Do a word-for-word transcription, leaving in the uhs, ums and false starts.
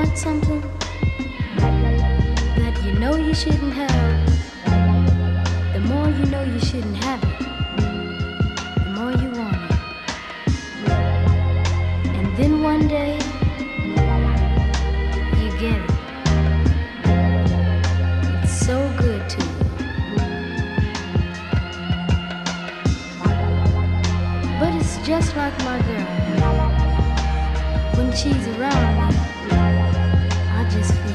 want something that you know you shouldn't have, the more you know you shouldn't have it, the more you want it. And then one day, you get it. It's so good to you. But it's just like my girl. When she's around me, I just feel